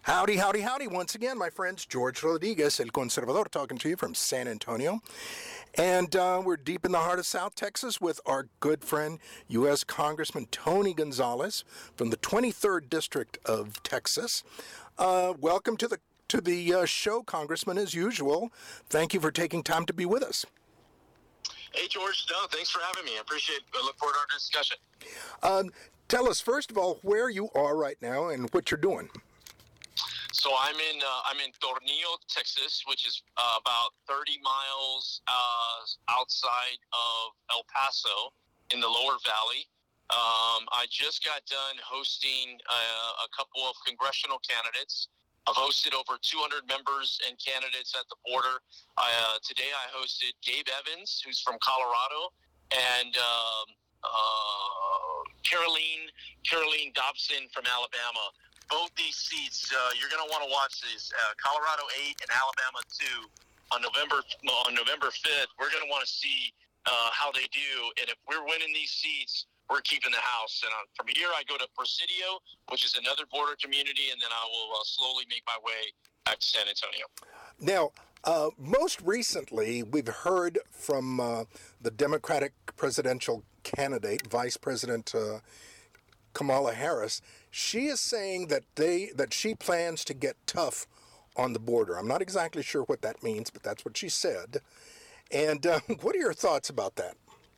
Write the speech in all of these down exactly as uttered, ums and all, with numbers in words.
Howdy, howdy, howdy. Once again, my friends, George Rodriguez, El Conservador, talking to you from San Antonio. And uh, we're deep in the heart of South Texas with our good friend, U S Congressman Tony Gonzalez from the twenty-third District of Texas. Uh, welcome to the to the uh, show, Congressman, as usual. Thank you for taking time to be with us. Hey, George. No, thanks for having me. I appreciate it. I look forward to our discussion. Um, tell us, first of all, where you are right now and what you're doing. So I'm in uh, I'm in Tornillo, Texas, which is uh, about thirty miles uh, outside of El Paso in the Lower Valley. Um, I just got done hosting uh, a couple of congressional candidates. I've hosted over two hundred members and candidates at the border. I, uh, today I hosted Gabe Evans, who's from Colorado, and um, uh, Caroline Caroline Dobson from Alabama. Both these seats, uh, you're going to want to watch these. Uh, Colorado eight and Alabama two on November on November fifth. We're going to want to see uh, how they do. And if we're winning these seats, we're keeping the house. And uh, from here, I go to Presidio, which is another border community, and then I will uh, slowly make my way back to San Antonio. Now, uh, most recently, we've heard from uh, the Democratic presidential candidate, Vice President uh, Kamala Harris. She is saying that they that she plans to get tough on the border. I'm not exactly sure what that means, but that's what she said. And uh, what are your thoughts about that?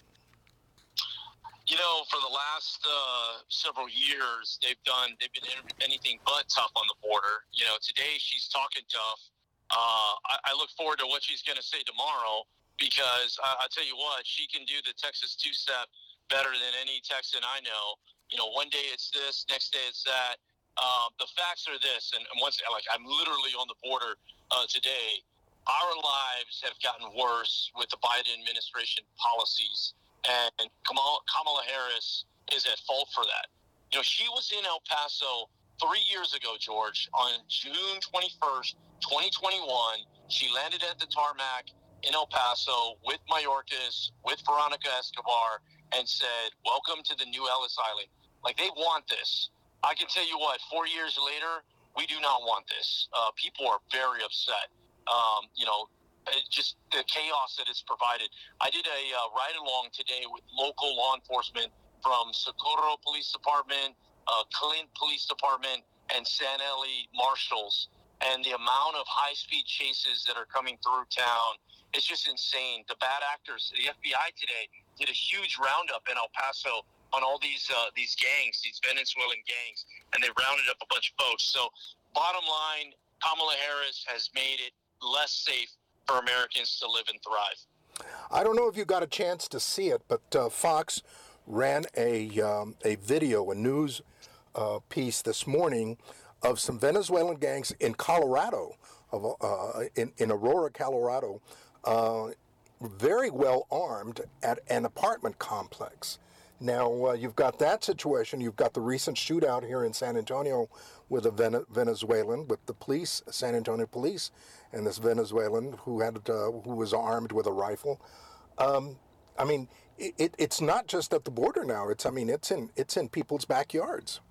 You know, for the last uh, several years, they've done they've been anything but tough on the border. You know, today she's talking tough. Uh, I, I look forward to what she's going to say tomorrow because I, I tell you what, she can do the Texas two-step better than any Texan I know. You know, one day it's this, next day it's that. Uh, the facts are this, and, and once like I'm literally on the border uh, today. Our lives have gotten worse with the Biden administration policies, and Kamala, Kamala Harris is at fault for that. You know, she was in El Paso three years ago, George, on June twenty-first, twenty twenty-one. She landed at the tarmac in El Paso with Mayorkas, with Veronica Escobar, and said, "Welcome to the new Ellis Island." Like, they want this. I can tell you what, four years later, we do not want this. Uh, people are very upset. Um, you know, it just the chaos that it's provided. I did a uh, ride-along today with local law enforcement from Socorro Police Department, uh, Clint Police Department, and San Eli Marshals. And the amount of high-speed chases that are coming through town, it's just insane. The bad actors, the F B I today did a huge roundup in El Paso on all these uh, these gangs, these Venezuelan gangs, and they rounded up a bunch of folks. So bottom line, Kamala Harris has made it less safe for Americans to live and thrive. I don't know if you got a chance to see it, but uh, Fox ran a um, a video, a news uh, piece this morning of some Venezuelan gangs in Colorado, of uh, in, in Aurora, Colorado, uh, very well armed at an apartment complex. Now, uh, you've got that situation. You've got the recent shootout here in San Antonio with a Ven- Venezuelan, with the police, San Antonio police, and this Venezuelan who had uh, who was armed with a rifle. Um, I mean, it, it, it's not just at the border now. It's I mean, it's in it's in people's backyards.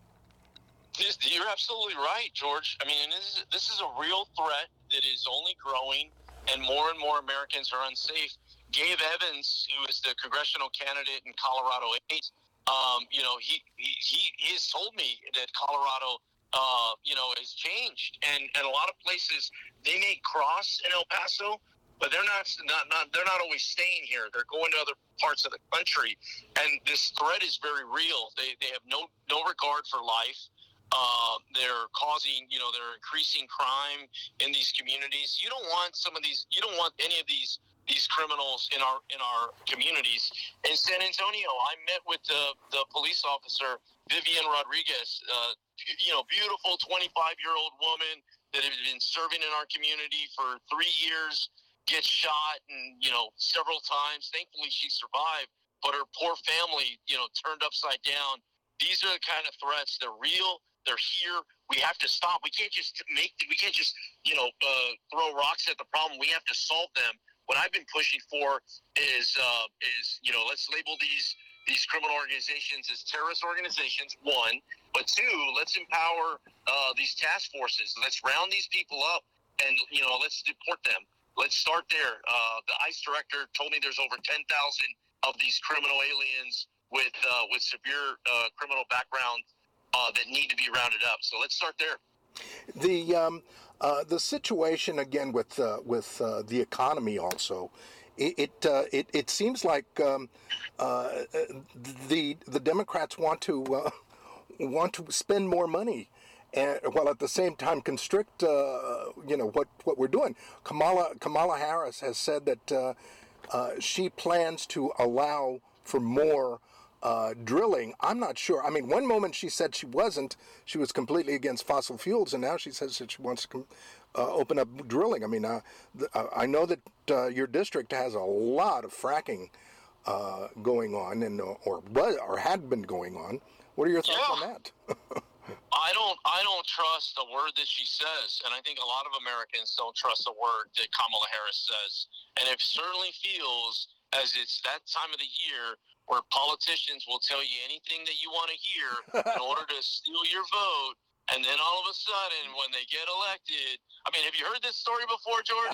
You're absolutely right, George. I mean, this is, this is a real threat that is only growing, and more and more Americans are unsafe. Gabe Evans, who is the congressional candidate in Colorado eight, um, you know, he, he he has told me that Colorado, uh, you know, has changed, and, and a lot of places they may cross in El Paso, but they're not not not they're not always staying here. They're going to other parts of the country, and this threat is very real. They they have no no regard for life. Uh, they're causing, you know, they're increasing crime in these communities. You don't want some of these. You don't want any of these. these criminals in our in our communities. In San Antonio, I met with the, the police officer, Vivian Rodriguez, uh, you know, beautiful twenty-five-year-old woman that had been serving in our community for three years, gets shot, and, you know, several times. Thankfully, she survived, but her poor family, you know, turned upside down. These are the kind of threats. They're real. They're here. We have to stop. We can't just make, we can't just, you know, uh, throw rocks at the problem. We have to solve them. What I've been pushing for is, uh, is you know, let's label these these criminal organizations as terrorist organizations, one. But two, let's empower uh, these task forces. Let's round these people up, and you know, let's deport them. Let's start there. Uh, the ICE director told me there's over ten thousand of these criminal aliens with uh, with severe uh, criminal background uh, that need to be rounded up. So let's start there. The um, uh, the situation again with uh, with uh, the economy also, it it uh, it, it seems like um, uh, the the Democrats want to uh, want to spend more money, and while at the same time constrict uh, you know what, what we're doing. Kamala Kamala Harris has said that uh, uh, she plans to allow for more Uh, drilling. I'm not sure. I mean, one moment she said she wasn't. She was completely against fossil fuels, and now she says that she wants to com- uh, open up drilling. I mean, uh, the, uh, I know that uh, your district has a lot of fracking uh, going on, and uh, or was or had been going on. What are your thoughts yeah. on that? I don't. I don't trust a word that she says, and I think a lot of Americans don't trust a word that Kamala Harris says. And it certainly feels as it's that time of the year where politicians will tell you anything that you want to hear in order to steal your vote, and then all of a sudden, when they get elected, I mean, have you heard this story before, George?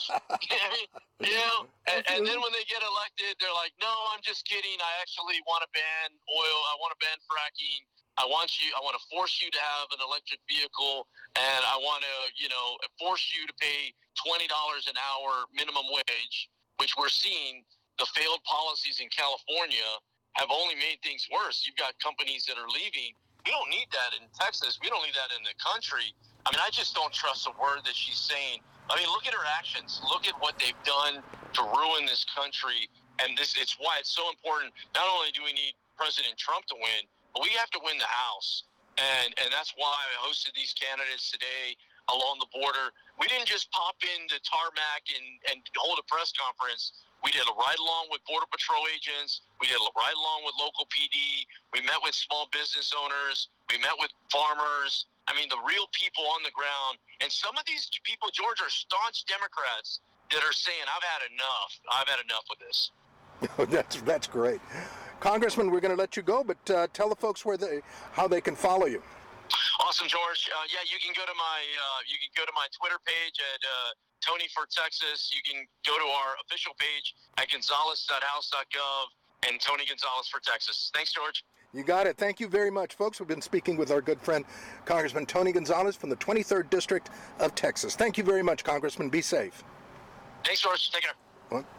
you know, and, and then when they get elected, they're like, "No, I'm just kidding. I actually want to ban oil. I want to ban fracking. I want you. I want to force you to have an electric vehicle, and I want to, you know, force you to pay twenty dollars an hour minimum wage," which we're seeing the failed policies in California have only made things worse. You've got companies that are leaving. We don't need that in Texas. We don't need that in the country. I mean, I just don't trust a word that she's saying. I mean, look at her actions. Look at what they've done to ruin this country. And this, it's why it's so important. Not only do we need President Trump to win, but we have to win the House. And and that's why I hosted these candidates today along the border. We didn't just pop into tarmac and, and hold a press conference. We did a ride-along with Border Patrol agents. We did a ride-along with local P D. We met with small business owners. We met with farmers. I mean, the real people on the ground. And some of these people, George, are staunch Democrats that are saying, I've had enough. I've had enough with this. that's that's great. Congressman, we're going to let you go, but uh, tell the folks where they, how they can follow you. Awesome, George. Uh, yeah, you can go to my uh, you can go to my Twitter page at uh, Tony for Texas. You can go to our official page at gonzales dot house dot gov and Tony Gonzales for Texas. Thanks, George. You got it. Thank you very much, folks. We've been speaking with our good friend, Congressman Tony Gonzales from the twenty-third District of Texas. Thank you very much, Congressman. Be safe. Thanks, George. Take care. Well,